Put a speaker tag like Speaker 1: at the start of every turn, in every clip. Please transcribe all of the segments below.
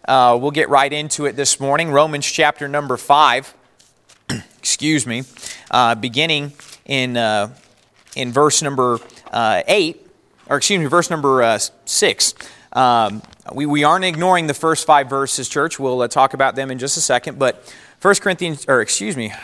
Speaker 1: we'll get right into it this morning. Romans chapter number 5, beginning in verse number 6. We aren't ignoring the first 5 verses, church. We'll talk about them in just a second. But 1 Corinthians, I got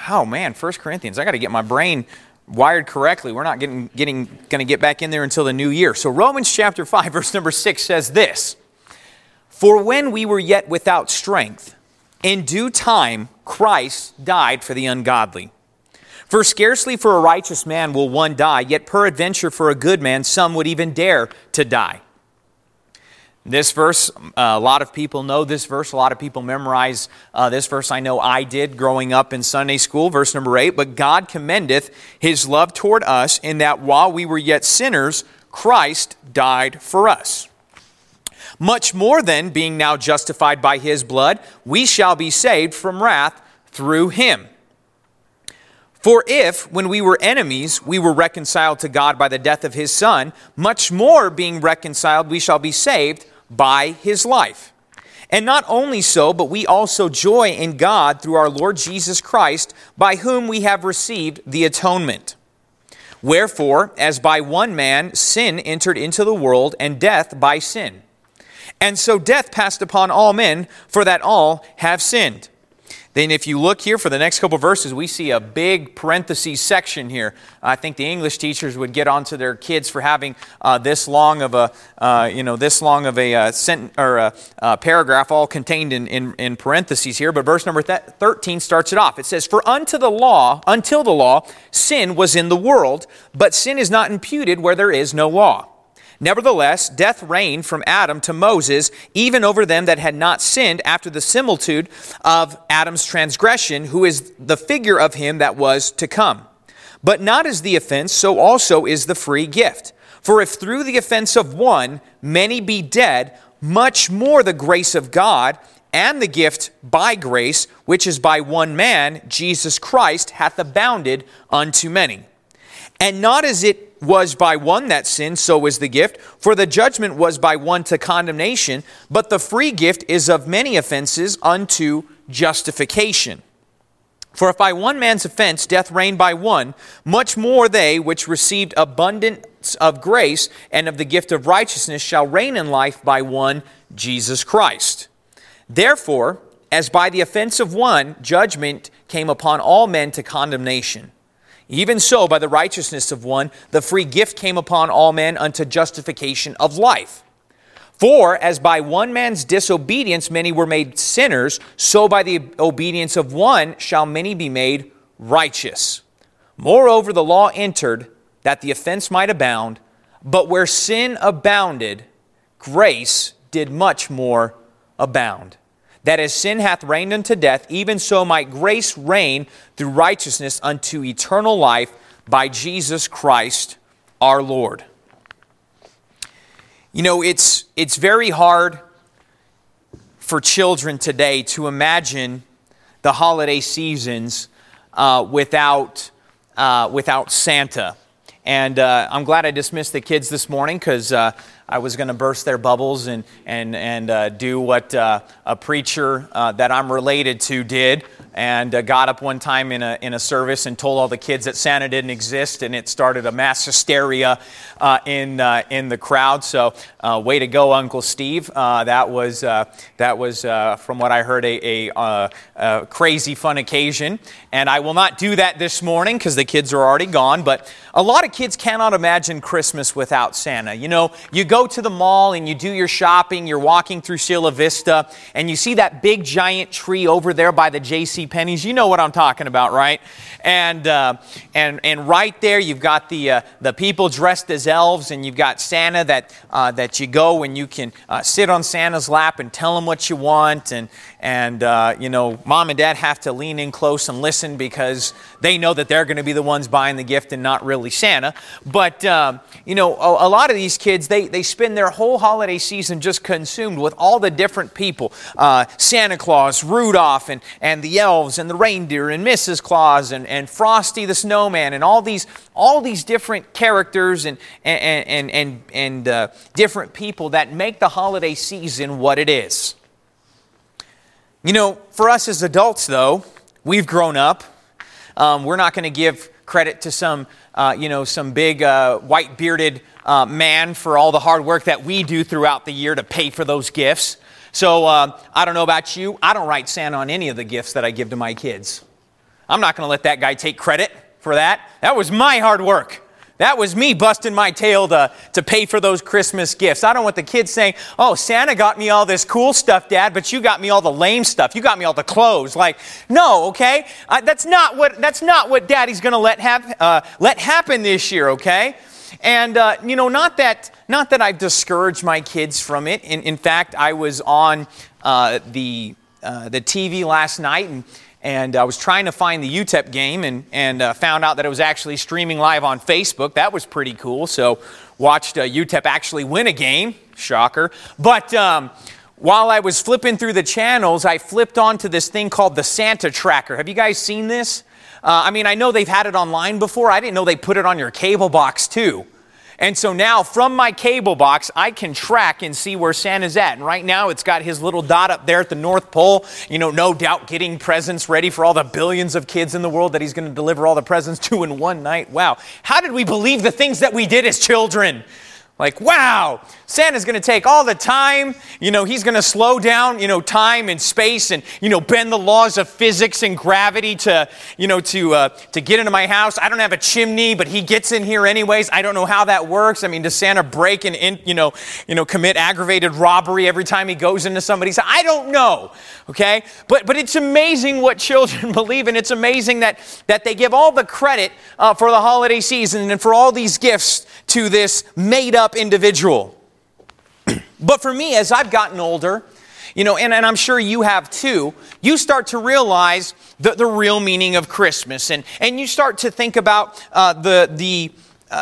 Speaker 1: to get my brain wired correctly. We're not going to get back in there until the new year. So Romans chapter 5, verse number 6 says this: "For when we were yet without strength, in due time Christ died for the ungodly. For scarcely for a righteous man will one die, yet peradventure for a good man some would even dare to die." This verse, a lot of people know this verse. A lot of people memorize this verse. I know I did growing up in Sunday school. Verse number 8, "But God commendeth His love toward us, in that while we were yet sinners, Christ died for us. Much more then, being now justified by His blood, we shall be saved from wrath through Him. For if, when we were enemies, we were reconciled to God by the death of His Son, much more being reconciled, we shall be saved by His life. And not only so, but we also joy in God through our Lord Jesus Christ, by whom we have received the atonement. Wherefore, as by one man sin entered into the world, and death by sin. And so death passed upon all men, for that all have sinned." Then if you look here for the next couple verses, we see a big parentheses section here. I think the English teachers would get onto their kids for having this long of a sentence or a paragraph all contained in parentheses here. But verse number 13 starts it off. It says, "For until the law, sin was in the world, but sin is not imputed where there is no law. Nevertheless, death reigned from Adam to Moses, even over them that had not sinned, after the similitude of Adam's transgression, who is the figure of him that was to come. But not as the offense, so also is the free gift. For if through the offense of one many be dead, much more the grace of God and the gift by grace, which is by one man, Jesus Christ, hath abounded unto many. And not as it was by one that sinned, so is the gift. For the judgment was by one to condemnation, but the free gift is of many offenses unto justification. For if by one man's offense death reigned by one, much more they which received abundance of grace and of the gift of righteousness shall reign in life by one, Jesus Christ. Therefore, as by the offense of one judgment came upon all men to condemnation, even so, by the righteousness of one, the free gift came upon all men unto justification of life. For as by one man's disobedience many were made sinners, so by the obedience of one shall many be made righteous. Moreover, the law entered, that the offense might abound, but where sin abounded, grace did much more abound. That as sin hath reigned unto death, even so might grace reign through righteousness unto eternal life by Jesus Christ our Lord." You know, it's very hard for children today to imagine the holiday seasons without Santa. And I'm glad I dismissed the kids this morning, because I was going to burst their bubbles and do what a preacher that I'm related to did, and got up one time in a service and told all the kids that Santa didn't exist, and it started a mass hysteria in the crowd. So way to go, Uncle Steve. That was from what I heard a crazy fun occasion, and I will not do that this morning because the kids are already gone. But a lot of kids cannot imagine Christmas without Santa. You know, you go to the mall and you do your shopping, you're walking through Cielo Vista, and you see that big giant tree over there by the J.C. Penney's. You know what I'm talking about, right? And right there you've got the people dressed as elves, and you've got Santa that you go and you can sit on Santa's lap and tell him what you want, and you know, mom and dad have to lean in close and listen because they know that they're going to be the ones buying the gift and not really Santa. But you know, a lot of these kids, they spend their whole holiday season just consumed with all the different people, Santa Claus, Rudolph, and the elves, and the reindeer, and Mrs. Claus, and Frosty the Snowman, and all these different characters and different people that make the holiday season what it is. You know, for us as adults, though, we've grown up. We're not going to give credit to some big white-bearded man for all the hard work that we do throughout the year to pay for those gifts. So I don't know about you. I don't write Santa on any of the gifts that I give to my kids. I'm not going to let that guy take credit for that. That was my hard work. That was me busting my tail to pay for those Christmas gifts. I don't want the kids saying, oh, Santa got me all this cool stuff, Dad, but you got me all the lame stuff. You got me all the clothes. Like, no, okay? That's not what Daddy's going to let happen this year, okay? And, not that I've discouraged my kids from it. In fact, I was on the TV last night, and I was trying to find the UTEP game and found out that it was actually streaming live on Facebook. That was pretty cool. So watched UTEP actually win a game. Shocker. But while I was flipping through the channels, I flipped onto this thing called the Santa Tracker. Have you guys seen this? I know they've had it online before. I didn't know they put it on your cable box too. And so now from my cable box, I can track and see where Santa's at. And right now it's got his little dot up there at the North Pole, no doubt getting presents ready for all the billions of kids in the world that he's going to deliver all the presents to in one night. Wow. How did we believe the things that we did as children? Like, wow, Santa's going to take all the time, he's going to slow down, time and space and, bend the laws of physics and gravity to get into my house. I don't have a chimney, but he gets in here anyways. I don't know how that works. Does Santa break and, commit aggravated robbery every time he goes into somebody's house? I don't know, okay? But it's amazing what children believe, and it's amazing that they give all the credit for the holiday season and for all these gifts to this made-up individual. But for me, as I've gotten older, and I'm sure you have too, you start to realize the real meaning of Christmas. And you start to think about the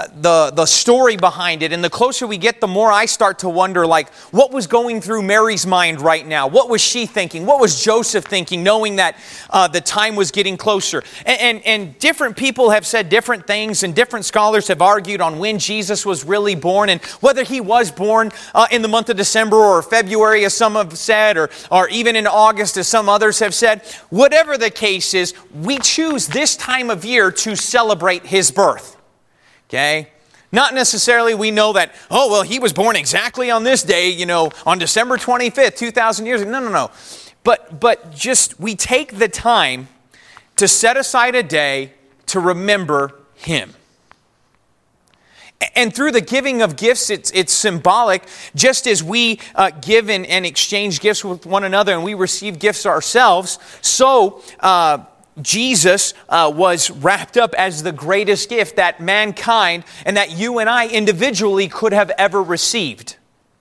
Speaker 1: story behind it. And the closer we get, the more I start to wonder, what was going through Mary's mind right now? What was she thinking? What was Joseph thinking, knowing that the time was getting closer? And different people have said different things, and different scholars have argued on when Jesus was really born, and whether he was born in the month of December or February, as some have said, or even in August, as some others have said. Whatever the case is, we choose this time of year to celebrate his birth. Okay? Not necessarily we know that, he was born exactly on this day, on December 25th, 2,000 years ago. No. But just we take the time to set aside a day to remember him. And through the giving of gifts, it's symbolic. Just as we give and exchange gifts with one another and we receive gifts ourselves, so Jesus was wrapped up as the greatest gift that mankind and that you and I individually could have ever received.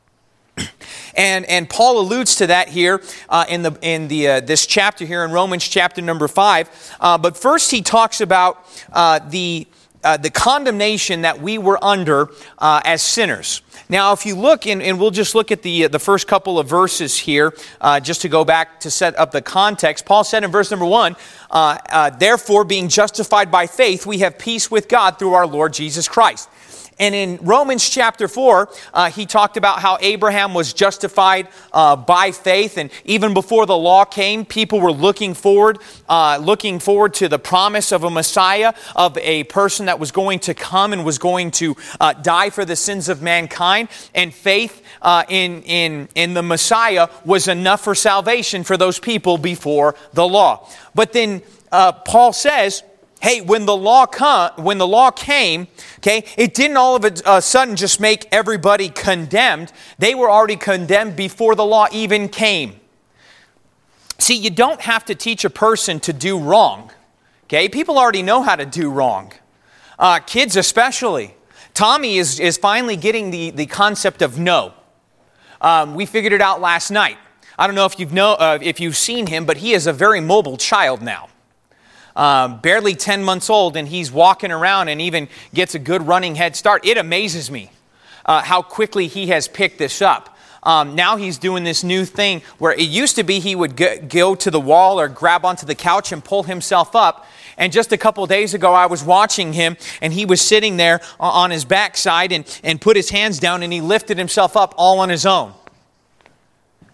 Speaker 1: And Paul alludes to that here in this chapter here in Romans chapter number 5. But first he talks about the condemnation that we were under as sinners. Now, if you look, and we'll just look at the first couple of verses here, just to go back to set up the context. Paul said in verse number 1, therefore, being justified by faith, we have peace with God through our Lord Jesus Christ. And in Romans chapter 4, he talked about how Abraham was justified by faith. And even before the law came, people were looking forward to the promise of a Messiah, of a person that was going to come and was going to die for the sins of mankind. And faith in the Messiah was enough for salvation for those people before the law. But then Paul says, hey, when the law came, okay, it didn't all of a sudden just make everybody condemned. They were already condemned before the law even came. See, you don't have to teach a person to do wrong. Okay, people already know how to do wrong. Kids especially. Tommy is finally getting the concept of no. We figured it out last night. I don't know if you've seen him, but he is a very mobile child now. Barely 10 months old, and he's walking around and even gets a good running head start. It amazes me how quickly he has picked this up. Now he's doing this new thing where it used to be he would go to the wall or grab onto the couch and pull himself up. And just a couple of days ago, I was watching him, and he was sitting there on his backside and put his hands down, and he lifted himself up all on his own.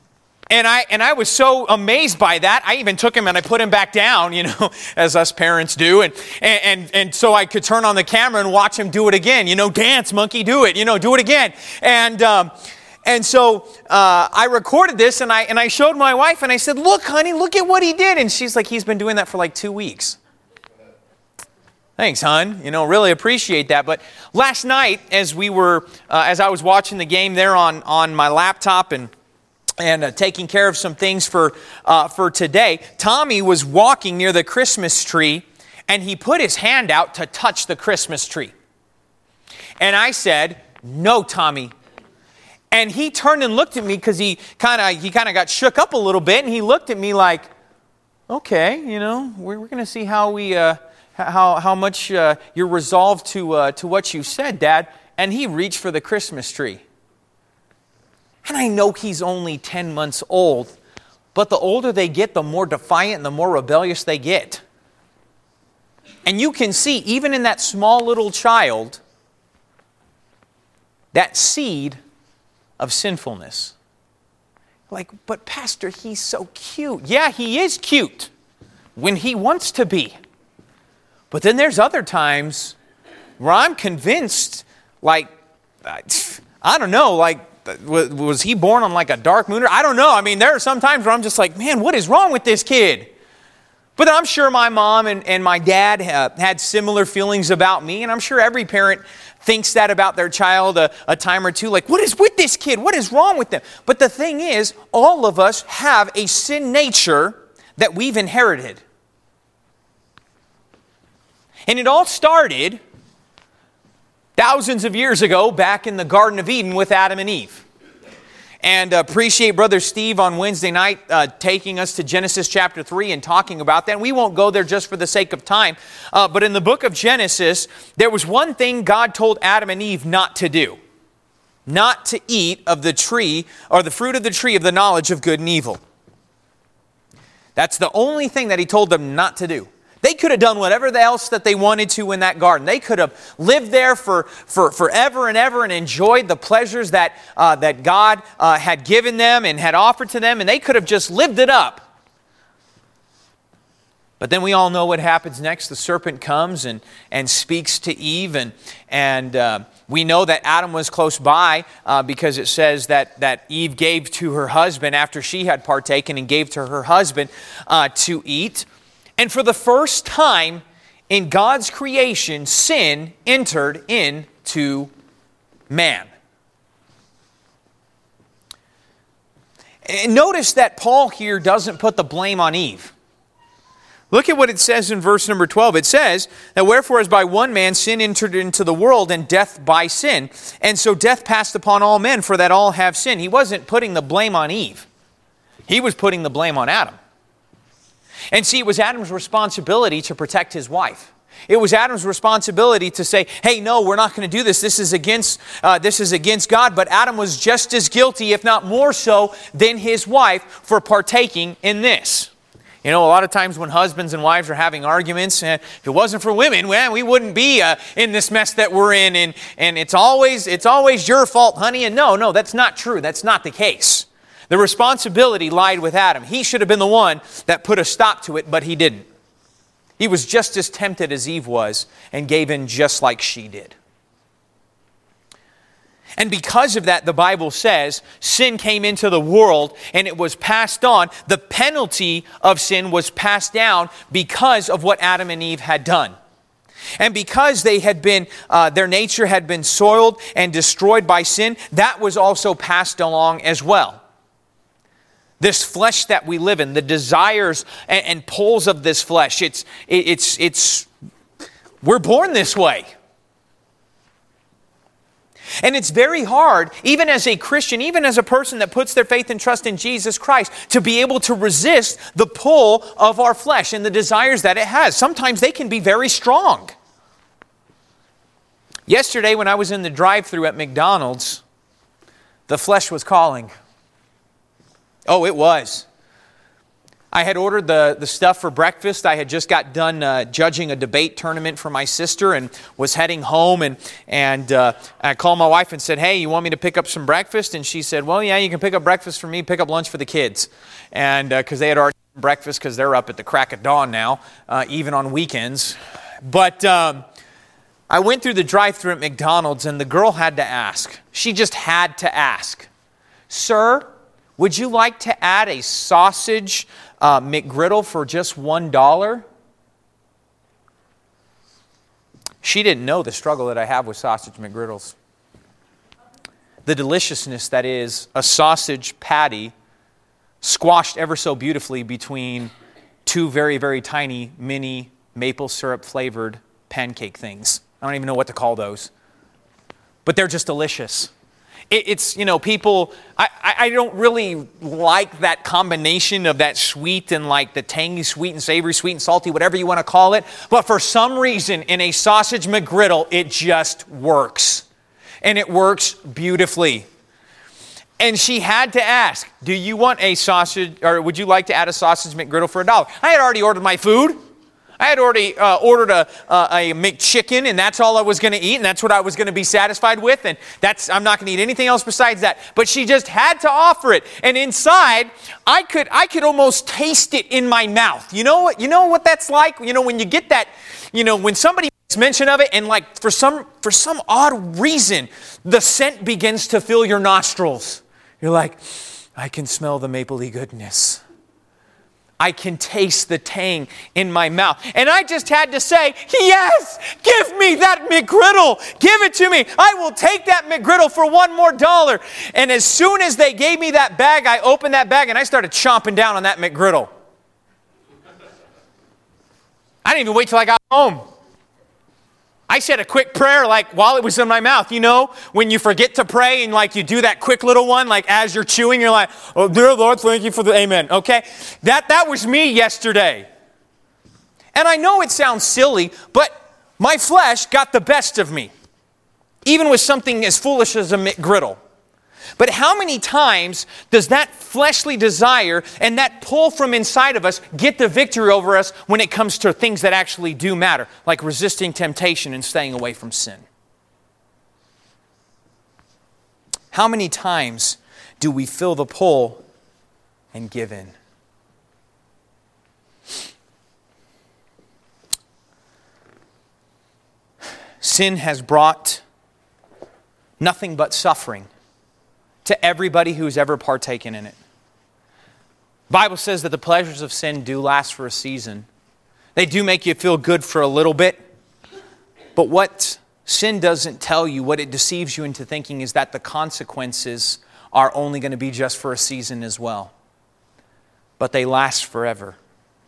Speaker 1: And I was so amazed by that. I even took him and I put him back down, as us parents do. And so I could turn on the camera and watch him do it again. Dance, monkey, do it. Do it again. And so I recorded this and I showed my wife and I said, look, honey, look at what he did. And she's like, he's been doing that for like 2 weeks. Thanks, hon. Really appreciate that. But last night, as I was watching the game there on my laptop and taking care of some things for today, Tommy was walking near the Christmas tree and he put his hand out to touch the Christmas tree. And I said, no, Tommy. And he turned and looked at me because he kind of got shook up a little bit, and he looked at me like, okay, we're going to see how we how much you're resolved to what you said, Dad. And he reached for the Christmas tree. And I know he's only 10 months old, but the older they get, the more defiant and the more rebellious they get. And you can see, even in that small little child, that seed of sinfulness. Like, but Pastor, he's so cute. Yeah, he is cute when he wants to be. But then there's other times where I'm convinced, like, I don't know, like, was he born on like a dark moon? I don't know. I mean, there are some times where I'm just like, man, what is wrong with this kid? But I'm sure my mom and my dad had similar feelings about me, and I'm sure every parent thinks that about their child a time or two, like, what is with this kid? What is wrong with them? But the thing is, all of us have a sin nature that we've inherited. And it all started thousands of years ago back in the Garden of Eden with Adam and Eve. And appreciate Brother Steve on Wednesday night taking us to Genesis chapter 3 and talking about that. And we won't go there just for the sake of time. But in the book of Genesis, there was one thing God told Adam and Eve not to do. Not to eat of the tree or the fruit of the tree of the knowledge of good and evil. That's the only thing that He told them not to do. They could have done whatever else that they wanted to in that garden. They could have lived there for forever and ever and enjoyed the pleasures that God had given them and had offered to them, and they could have just lived it up. But then we all know what happens next. The serpent comes and speaks to Eve, and we know that Adam was close by because it says that Eve gave to her husband after she had partaken and gave to her husband to eat. And for the first time in God's creation, sin entered into man. And notice that Paul here doesn't put the blame on Eve. Look at what it says in verse number 12. It says that wherefore as by one man sin entered into the world, and death by sin. And so death passed upon all men, for that all have sinned. He wasn't putting the blame on Eve. He was putting the blame on Adam. And see, it was Adam's responsibility to protect his wife. It was Adam's responsibility to say, hey, no, we're not going to do this. This is against God. But Adam was just as guilty, if not more so, than his wife for partaking in this. A lot of times when husbands and wives are having arguments, if it wasn't for women, well, we wouldn't be in this mess that we're in. And it's always your fault, honey. And no, that's not true. That's not the case. The responsibility lied with Adam. He should have been the one that put a stop to it, but he didn't. He was just as tempted as Eve was and gave in just like she did. And because of that, the Bible says, sin came into the world and it was passed on. The penalty of sin was passed down because of what Adam and Eve had done. And because they had been, their nature had been soiled and destroyed by sin, that was also passed along as well. This flesh that we live in, the desires and pulls of this flesh, we're born this way. And it's very hard, even as a Christian, even as a person that puts their faith and trust in Jesus Christ, to be able to resist the pull of our flesh and the desires that it has. Sometimes they can be very strong. Yesterday, when I was in the drive-thru at McDonald's, the flesh was calling. Oh, it was. I had ordered the stuff for breakfast. I had just got done judging a debate tournament for my sister and was heading home. And I called my wife and said, hey, you want me to pick up some breakfast? And she said, well, yeah, you can pick up breakfast for me, pick up lunch for the kids. And because they had already eaten breakfast because they're up at the crack of dawn now, even on weekends. But I went through the drive-thru at McDonald's and the girl had to ask. She just had to ask, sir, would you like to add a sausage McGriddle for just $1? She didn't know the struggle that I have with sausage McGriddles. The deliciousness that is a sausage patty squashed ever so beautifully between two very, very tiny mini maple syrup flavored pancake things. I don't even know what to call those. But they're just delicious. It's, people, I don't really like that combination of that sweet and like the tangy sweet and savory, sweet and salty, whatever you want to call it. But for some reason, in a sausage McGriddle, it just works. And it works beautifully. And she had to ask, do you want a sausage, or would you like to add a sausage McGriddle for $1? I had already ordered my food. I had already ordered a McChicken, and that's all I was going to eat, and that's what I was going to be satisfied with, and I'm not going to eat anything else besides that. But she just had to offer it, and inside, I could almost taste it in my mouth. You know what that's like? When you get that, when somebody makes mention of it, and like for some odd reason, the scent begins to fill your nostrils. You're like, I can smell the mapley goodness. I can taste the tang in my mouth. And I just had to say, yes, give me that McGriddle. Give it to me. I will take that McGriddle for $1 more. And as soon as they gave me that bag, I opened that bag and I started chomping down on that McGriddle. I didn't even wait till I got home. I said a quick prayer like while it was in my mouth. When you forget to pray and like you do that quick little one, like as you're chewing, you're like, oh, dear Lord, thank you for the amen. Okay? That was me yesterday. And I know it sounds silly, but my flesh got the best of me. Even with something as foolish as a McGriddle. But how many times does that fleshly desire and that pull from inside of us get the victory over us when it comes to things that actually do matter, like resisting temptation and staying away from sin? How many times do we feel the pull and give in? Sin has brought nothing but suffering to everybody who's ever partaken in it. The Bible says that the pleasures of sin do last for a season. They do make you feel good for a little bit. But what sin doesn't tell you, what it deceives you into thinking, is that the consequences are only going to be just for a season as well. But they last forever.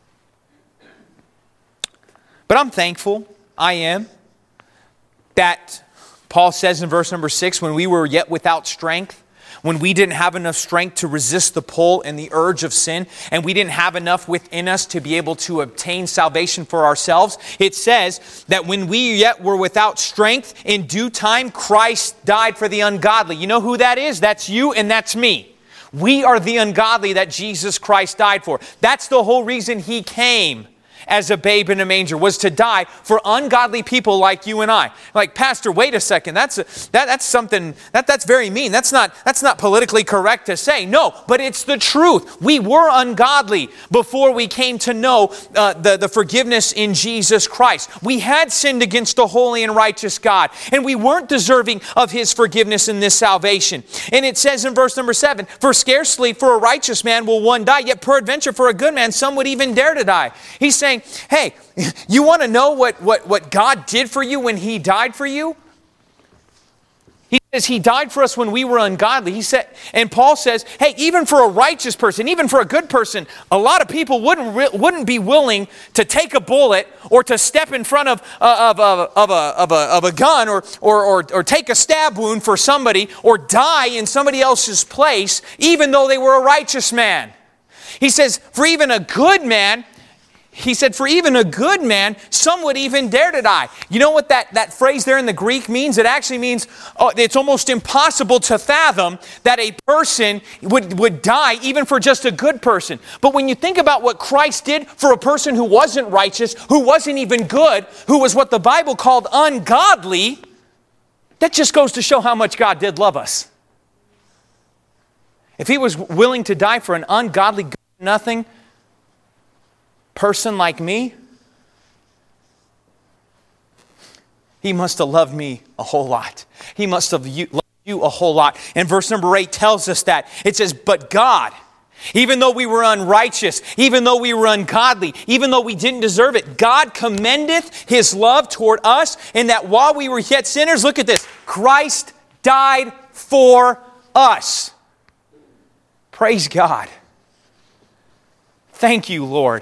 Speaker 1: But I'm thankful, I am, that Paul says in verse number 6, when we were yet without strength, when we didn't have enough strength to resist the pull and the urge of sin, and we didn't have enough within us to be able to obtain salvation for ourselves, it says that when we yet were without strength, in due time Christ died for the ungodly. You know who that is? That's you and that's me. We are the ungodly that Jesus Christ died for. That's the whole reason He came as a babe in a manger, was to die for ungodly people like you and I. Like, Pastor, wait a second. That's very mean. That's not politically correct to say. No, but it's the truth. We were ungodly before we came to know the forgiveness in Jesus Christ. We had sinned against a holy and righteous God, and we weren't deserving of His forgiveness in this salvation. And it says in verse number 7, for scarcely for a righteous man will one die, yet peradventure for a good man some would even dare to die. He's saying, hey, you want to know what God did for you when He died for you? He says He died for us when we were ungodly. He said, and Paul says, hey, even for a righteous person, even for a good person, a lot of people wouldn't be willing to take a bullet or to step in front of a gun or take a stab wound for somebody or die in somebody else's place, even though they were a righteous man. He says, for even a good man, He said, for even a good man, some would even dare to die. You know what that phrase there in the Greek means? It actually means it's almost impossible to fathom that a person would die even for just a good person. But when you think about what Christ did for a person who wasn't righteous, who wasn't even good, who was what the Bible called ungodly, that just goes to show how much God did love us. If He was willing to die for an ungodly, good-nothing person like me, He must have loved me a whole lot. He must have loved you a whole lot. And verse number 8 tells us that. It says, but God, even though we were unrighteous, even though we were ungodly, even though we didn't deserve it, God commendeth His love toward us, in that while we were yet sinners, look at this, Christ died for us. Praise God. Thank you, Lord.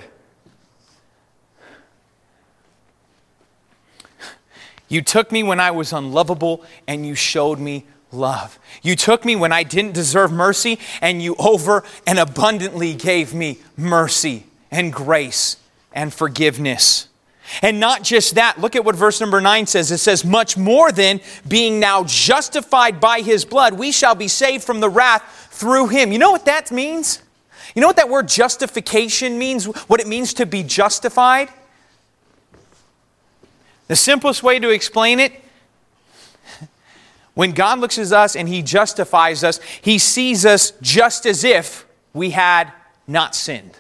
Speaker 1: You took me when I was unlovable, and you showed me love. You took me when I didn't deserve mercy, and you over and abundantly gave me mercy and grace and forgiveness. And not just that, look at what verse number 9 says. It says, much more than being now justified by His blood, we shall be saved from the wrath through Him. You know what that means? You know what that word justification means? What it means to be justified? The simplest way to explain it, when God looks at us and He justifies us, He sees us just as if we had not sinned.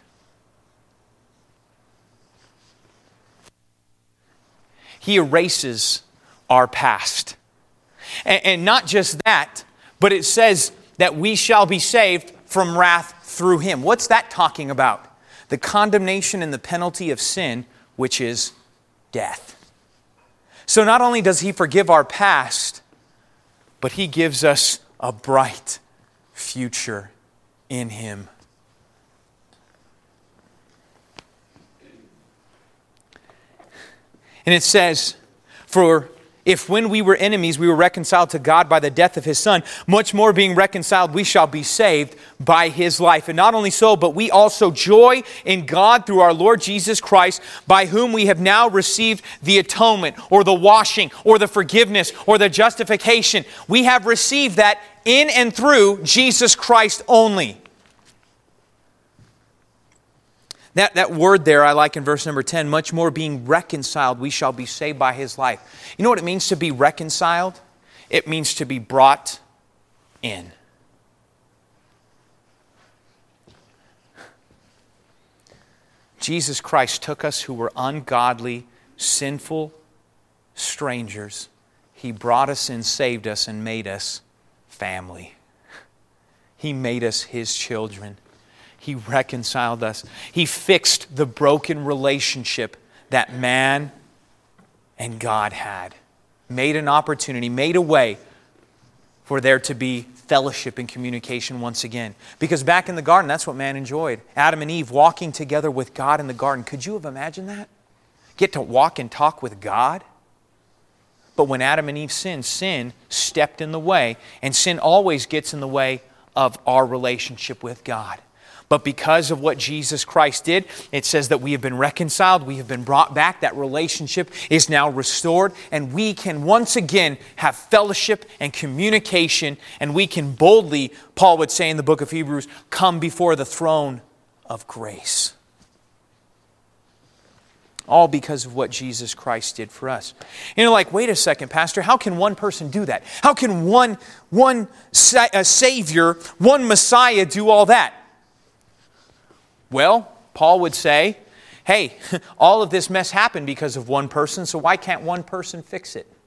Speaker 1: He erases our past. And not just that, but it says that we shall be saved from wrath through Him. What's that talking about? The condemnation and the penalty of sin, which is death. So not only does He forgive our past, but He gives us a bright future in Him. And it says, for if when we were enemies, we were reconciled to God by the death of His Son, much more being reconciled, we shall be saved by His life. And not only so, but we also joy in God through our Lord Jesus Christ, by whom we have now received the atonement, or the washing, or the forgiveness, or the justification. We have received that in and through Jesus Christ only. That word there I like in verse number 10, much more being reconciled, we shall be saved by His life. You know what it means to be reconciled? It means to be brought in. Jesus Christ took us who were ungodly, sinful strangers. He brought us in, saved us, and made us family. He made us His children. He reconciled us. He fixed the broken relationship that man and God had. Made an opportunity, made a way for there to be fellowship and communication once again. Because back in the garden, that's what man enjoyed. Adam and Eve walking together with God in the garden. Could you have imagined that? Get to walk and talk with God? But when Adam and Eve sinned, sin stepped in the way. And sin always gets in the way of our relationship with God. But because of what Jesus Christ did, it says that we have been reconciled, we have been brought back, that relationship is now restored, and we can once again have fellowship and communication, and we can boldly, Paul would say in the book of Hebrews, come before the throne of grace. All because of what Jesus Christ did for us. You know, like, wait a second, Pastor, how can one person do that? How can one Savior, one Messiah do all that? Well, Paul would say, hey, all of this mess happened because of one person, so why can't one person fix it?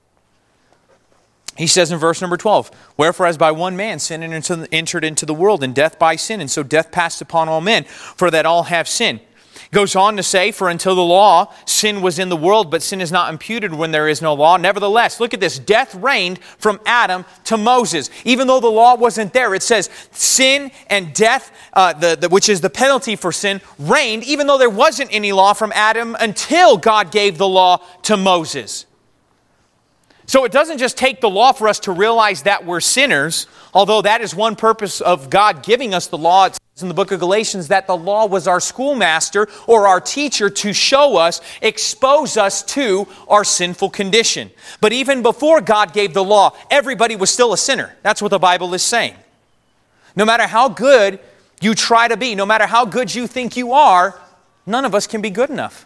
Speaker 1: He says in verse number 12, wherefore as by one man sin entered into the world, and death by sin, and so death passed upon all men, for that all have sinned. Goes on to say, for until the law, sin was in the world, but sin is not imputed when there is no law. Nevertheless, look at this, death reigned from Adam to Moses. Even though the law wasn't there, it says sin and death, which is the penalty for sin, reigned, even though there wasn't any law from Adam until God gave the law to Moses. So it doesn't just take the law for us to realize that we're sinners, although that is one purpose of God giving us the law. It says in the book of Galatians that the law was our schoolmaster or our teacher to show us, expose us to our sinful condition. But even before God gave the law, everybody was still a sinner. That's what the Bible is saying. No matter how good you try to be, no matter how good you think you are, none of us can be good enough.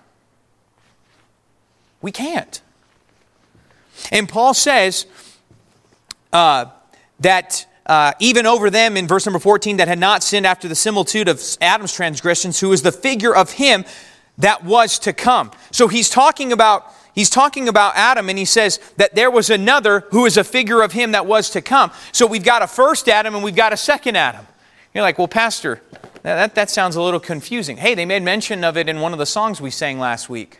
Speaker 1: We can't. And Paul says that even over them in verse number 14 that had not sinned after the similitude of Adam's transgressions, who is the figure of him that was to come. So he's talking about Adam, and he says that there was another who is a figure of him that was to come. So we've got a first Adam and we've got a second Adam. You're like, well, Pastor, that sounds a little confusing. Hey, they made mention of it in one of the songs we sang last week.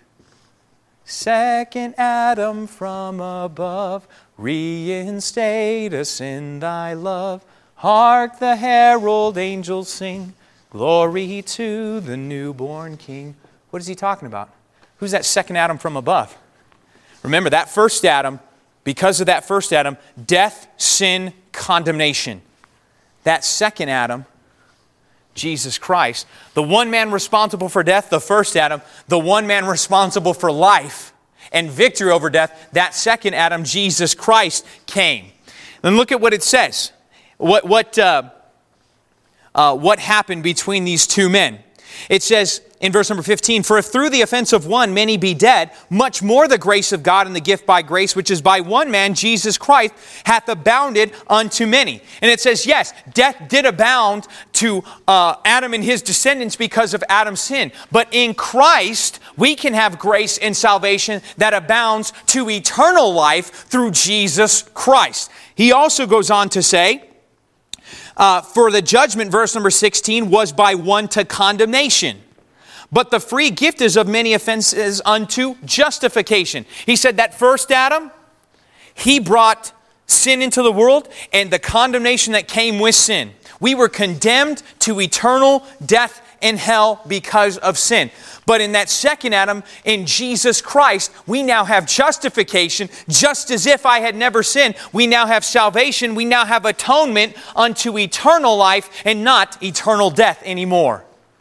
Speaker 1: Second Adam from above, reinstate us in thy love. Hark the herald angels sing, glory to the newborn King. What is he talking about? Who's that second Adam from above? Remember, that first Adam, because of that first Adam, death, sin, condemnation. That second Adam, Jesus Christ, the one man responsible for death, the first Adam, the one man responsible for life and victory over death, that second Adam, Jesus Christ, came. Then look at what it says. What happened between these two men? It says in verse number 15, for if through the offense of one many be dead, much more the grace of God and the gift by grace, which is by one man, Jesus Christ, hath abounded unto many. And it says, yes, death did abound to Adam and his descendants because of Adam's sin. But in Christ, we can have grace and salvation that abounds to eternal life through Jesus Christ. He also goes on to say, for the judgment, verse number 16, was by one to condemnation. But the free gift is of many offenses unto justification. He said that first Adam, he brought sin into the world and the condemnation that came with sin. We were condemned to eternal death and hell because of sin. But in that second Adam, in Jesus Christ, we now have justification, just as if I had never sinned. We now have salvation. We now have atonement unto eternal life and not eternal death anymore.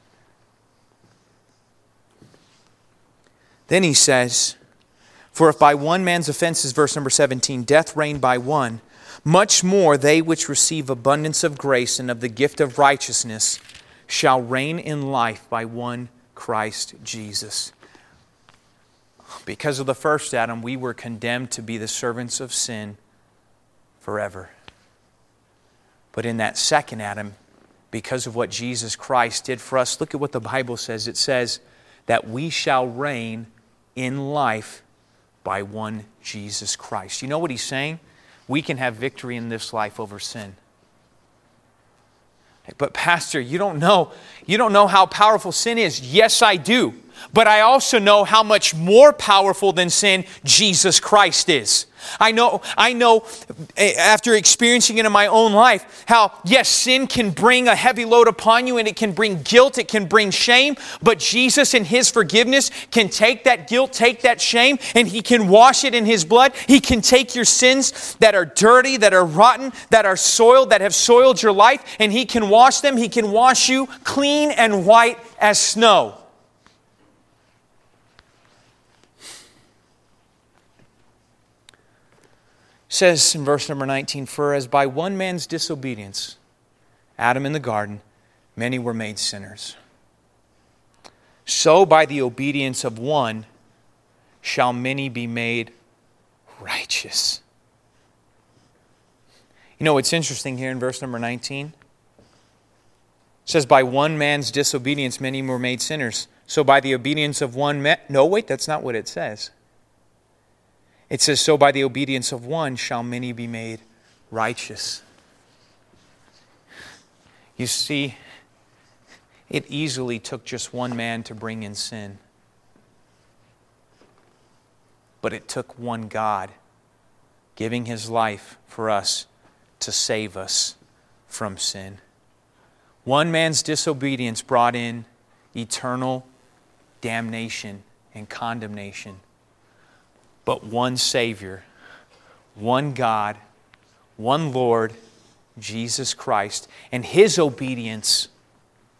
Speaker 1: Then he says, for if by one man's offenses, verse number 17, death reigned by one, much more they which receive abundance of grace and of the gift of righteousness shall reign in life by one Christ Jesus. Because of the first Adam, we were condemned to be the servants of sin forever. But in that second Adam, because of what Jesus Christ did for us, look at what the Bible says. It says that we shall reign in life by one Jesus Christ. You know what he's saying? We can have victory in this life over sin. But Pastor, you don't know how powerful sin is. Yes, I do. But I also know how much more powerful than sin Jesus Christ is. I know after experiencing it in my own life, how yes, sin can bring a heavy load upon you and it can bring guilt, it can bring shame, but Jesus in His forgiveness can take that guilt, take that shame, and He can wash it in His blood. He can take your sins that are dirty, that are rotten, that are soiled, that have soiled your life, and He can wash them. He can wash you clean and white as snow. Says in verse number 19, for as by one man's disobedience, Adam in the garden, many were made sinners, so by the obedience of one shall many be made righteous. You know what's interesting here in verse number 19? It says by one man's disobedience many were made sinners, so by the obedience of one man. No, wait, that's not what it says. It says, so by the obedience of one shall many be made righteous. You see, it easily took just one man to bring in sin. But it took one God giving His life for us to save us from sin. One man's disobedience brought in eternal damnation and condemnation. But one Savior, one God, one Lord, Jesus Christ, and His obedience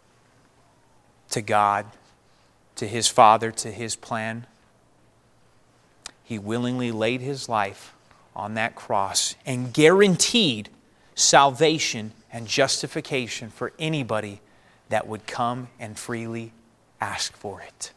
Speaker 1: to God, to His Father, to His plan. He willingly laid His life on that cross and guaranteed salvation and justification for anybody that would come and freely ask for it.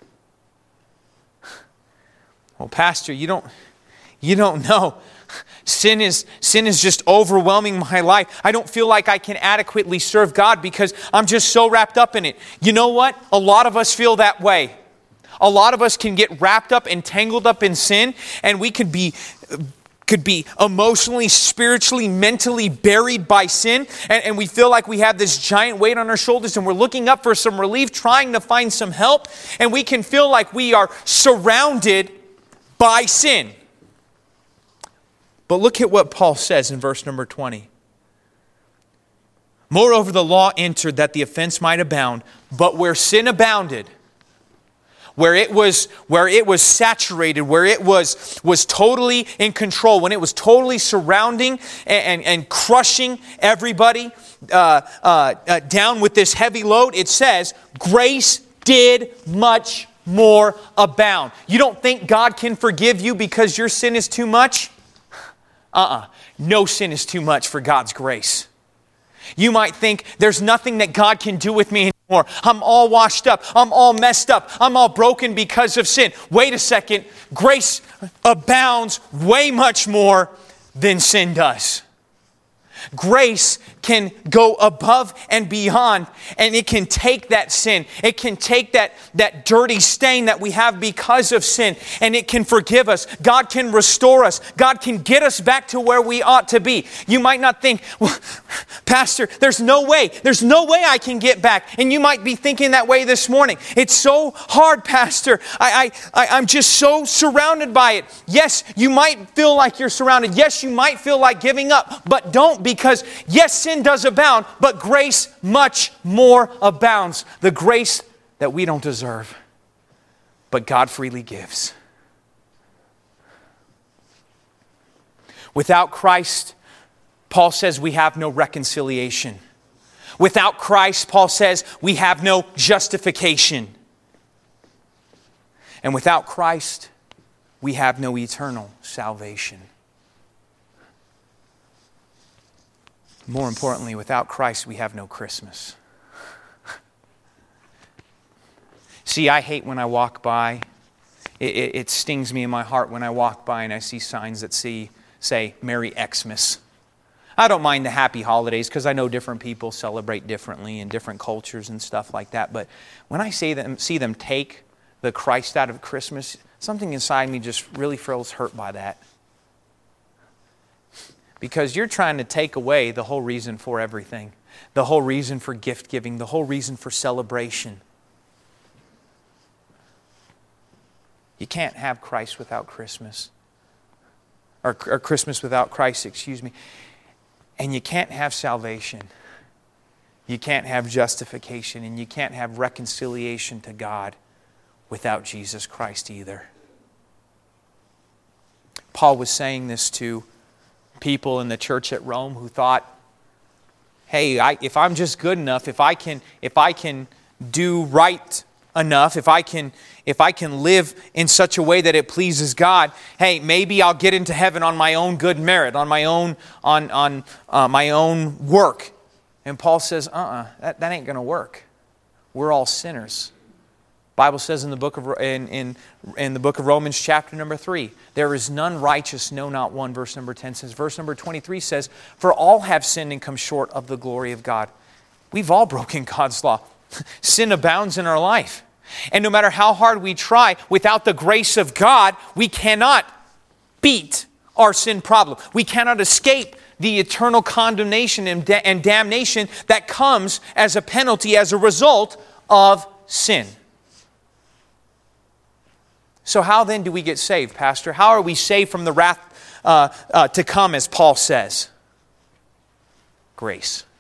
Speaker 1: Well, Pastor, you don't know. Sin is just overwhelming my life. I don't feel like I can adequately serve God because I'm just so wrapped up in it. You know what? A lot of us feel that way. A lot of us can get wrapped up and tangled up in sin, and we could be emotionally, spiritually, mentally buried by sin, and we feel like we have this giant weight on our shoulders, and we're looking up for some relief, trying to find some help, and we can feel like we are surrounded by sin. But look at what Paul says in verse number 20. Moreover, the law entered that the offense might abound, but where sin abounded, where it was saturated, where it was totally in control, when it was totally surrounding and crushing everybody down with this heavy load, it says, grace did much more abound. You don't think God can forgive you because your sin is too much? No sin is too much for God's grace. You might think there's nothing that God can do with me anymore. I'm all washed up. I'm all messed up. I'm all broken because of sin. Wait a second. Grace abounds way much more than sin does. Grace can go above and beyond, and it can take that sin. It can take that dirty stain that we have because of sin, and it can forgive us. God can restore us. God can get us back to where we ought to be. You might not think, well, Pastor, there's no way I can get back. And you might be thinking that way this morning. It's so hard, Pastor. I'm just so surrounded by it. Yes, you might feel like you're surrounded. Yes, you might feel like giving up, but don't, because yes, sin does abound, but grace much more abounds. The grace that we don't deserve, but God freely gives. Without Christ, Paul says we have no reconciliation. Without Christ, Paul says we have no justification. And without Christ, we have no eternal salvation. More importantly, without Christ, we have no Christmas. See, I hate when I walk by. It stings me in my heart when I walk by and I see signs that say Merry Xmas. I don't mind the happy holidays because I know different people celebrate differently in different cultures and stuff like that. But when I see them take the Christ out of Christmas, something inside me just really feels hurt by that. Because you're trying to take away the whole reason for everything. The whole reason for gift giving. The whole reason for celebration. You can't have Christ without Christmas. Or Christmas without Christ, excuse me. And you can't have salvation. You can't have justification. And you can't have reconciliation to God without Jesus Christ either. Paul was saying this to people in the church at Rome who thought, hey, if I'm just good enough, if I can do right enough, if I can live in such a way that it pleases God, hey, maybe I'll get into heaven on my own good merit, on my own my own work. And Paul says, that ain't going to work. We're all sinners. Bible says in the book of Romans chapter number 3, there is none righteous, no, not one. Verse number 10 says, verse number 23 says, for all have sinned and come short of the glory of God. We've all broken God's law. Sin abounds in our life. And no matter how hard we try, without the grace of God, we cannot beat our sin problem. We cannot escape the eternal condemnation and damnation that comes as a penalty, as a result of sin. So how then do we get saved, Pastor? How are we saved from the wrath to come, as Paul says? Grace.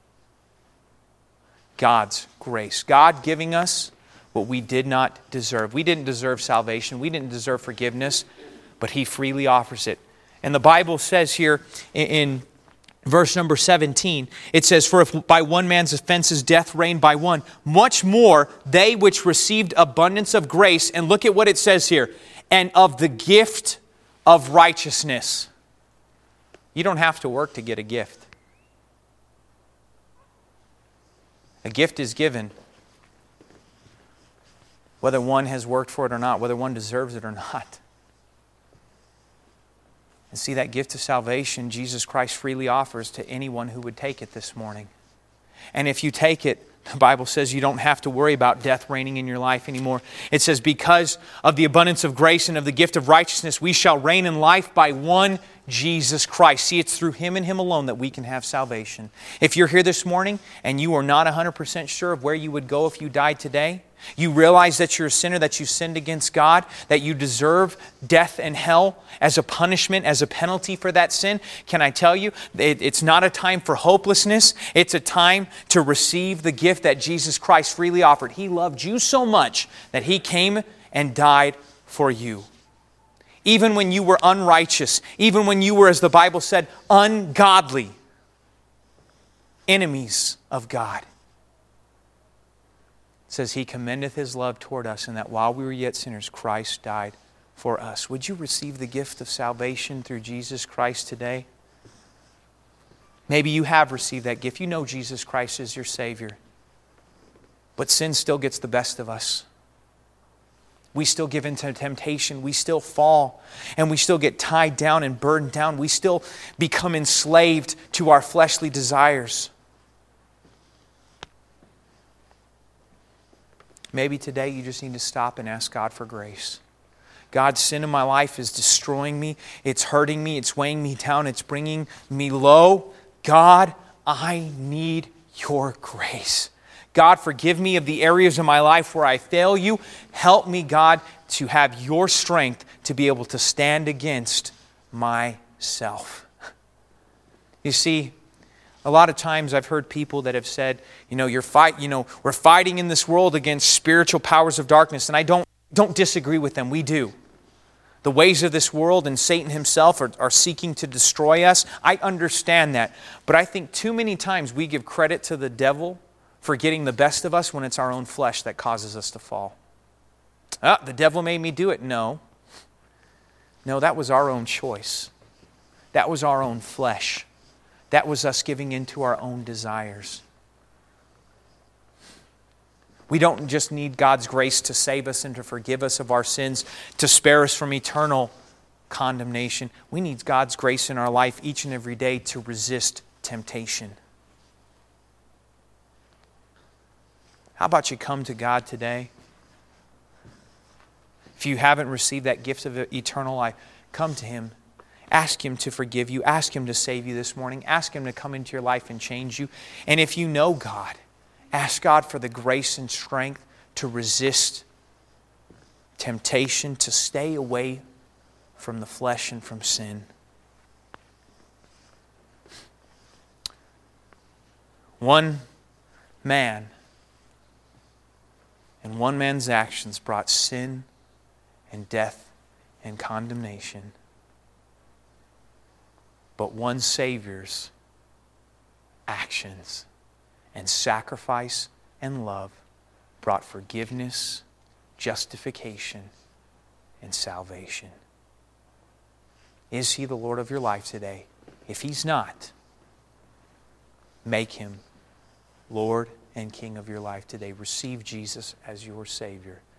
Speaker 1: God's grace. God giving us what we did not deserve. We didn't deserve salvation. We didn't deserve forgiveness, but He freely offers it. And the Bible says here in Verse number 17, it says, "For if by one man's offenses death reigned by one, much more they which received abundance of grace," and look at what it says here, "and of the gift of righteousness." You don't have to work to get a gift. A gift is given, whether one has worked for it or not, whether one deserves it or not. And see, that gift of salvation Jesus Christ freely offers to anyone who would take it this morning. And if you take it, the Bible says you don't have to worry about death reigning in your life anymore. It says, "Because of the abundance of grace and of the gift of righteousness, we shall reign in life by one Jesus Christ." See, it's through Him and Him alone that we can have salvation. If you're here this morning and you are not 100% sure of where you would go if you died today, you realize that you're a sinner, that you sinned against God, that you deserve death and hell as a punishment, as a penalty for that sin, can I tell you, it's not a time for hopelessness. It's a time to receive the gift that Jesus Christ freely offered. He loved you so much that He came and died for you. Even when you were unrighteous, even when you were, as the Bible said, ungodly, enemies of God. It says He commendeth His love toward us, and that while we were yet sinners, Christ died for us. Would you receive the gift of salvation through Jesus Christ today? Maybe you have received that gift. You know Jesus Christ is your Savior. But sin still gets the best of us. We still give into temptation. We still fall. And we still get tied down and burdened down. We still become enslaved to our fleshly desires. Maybe today you just need to stop and ask God for grace. God, sin in my life is destroying me. It's hurting me. It's weighing me down. It's bringing me low. God, I need your grace. God, forgive me of the areas of my life where I fail you. Help me, God, to have your strength to be able to stand against myself. You see, a lot of times I've heard people that have said, we're fighting in this world against spiritual powers of darkness, and I don't disagree with them. We do. The ways of this world and Satan himself are seeking to destroy us. I understand that. But I think too many times we give credit to the devil for getting the best of us when it's our own flesh that causes us to fall. The devil made me do it. No, that was our own choice. That was our own flesh. That was us giving in to our own desires. We don't just need God's grace to save us and to forgive us of our sins, to spare us from eternal condemnation. We need God's grace in our life each and every day to resist temptation. How about you come to God today? If you haven't received that gift of eternal life, come to Him. Ask Him to forgive you. Ask Him to save you this morning. Ask Him to come into your life and change you. And if you know God, ask God for the grace and strength to resist temptation, to stay away from the flesh and from sin. One man and one man's actions brought sin and death and condemnation. But one Savior's actions and sacrifice and love brought forgiveness, justification, and salvation. Is He the Lord of your life today? If He's not, make Him Lord and King of your life today. Receive Jesus as your Savior